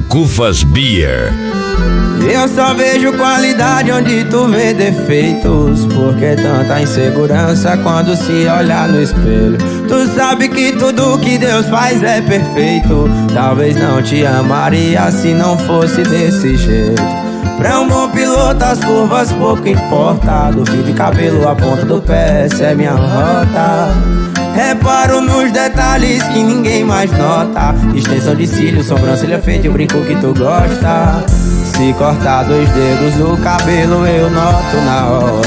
Mucufas Beer. Eu só vejo qualidade onde tu vê defeitos. Por que tanta insegurança quando se olhar no espelho? Tu sabe que tudo que Deus faz é perfeito. Talvez não te amaria se não fosse desse jeito. Pra um bom piloto as curvas pouco importa. Do fio de cabelo à ponta do pé, essa é minha rota. Reparo nos detalhes que ninguém mais nota. Extensão de cílios, sobrancelha feita e o brinco que tu gosta. Se cortar 2 dedos do cabelo eu noto na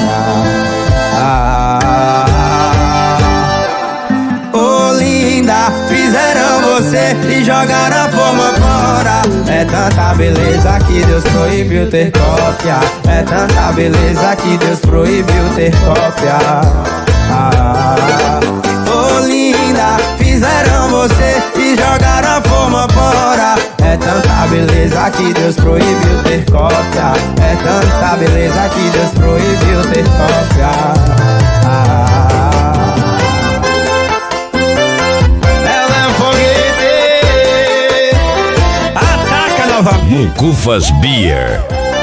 hora. Oh linda, fizeram você e jogaram a forma fora. É tanta beleza que Deus proibiu ter cópia. É tanta beleza que Deus proibiu ter cópia. Oh linda, fizeram você e jogaram a forma fora. É tanta beleza que Deus proibiu ter cópia. É tanta beleza que Deus proibiu ter cópia. Ela é um foguete. Ataca novamente. Mucufas Beer.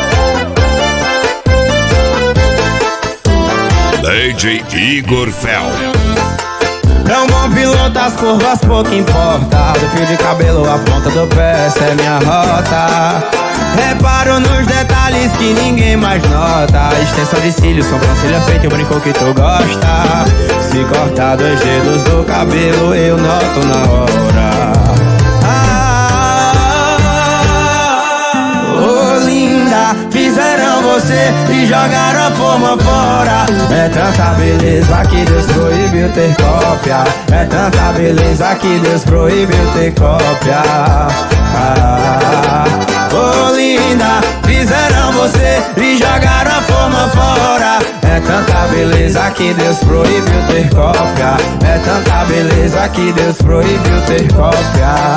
DJ Igor Fel. Pra um bom piloto as curvas pouco importa. Do fio de cabelo à ponta do pé, essa é minha rota. Reparo nos detalhes que ninguém mais nota. Extensão de cílios, sobrancelha feita e o brinco que tu gosta. Se cortar 2 dedos do cabelo eu noto na hora. Oh linda, fizeram você e jogaram a forma fora. É tanta beleza que Deus proibiu ter cópia. É tanta beleza que Deus proibiu ter cópia. Oh linda, fizeram você e jogaram a forma fora. É tanta beleza que Deus proibiu ter cópia. É tanta beleza que Deus proibiu ter cópia.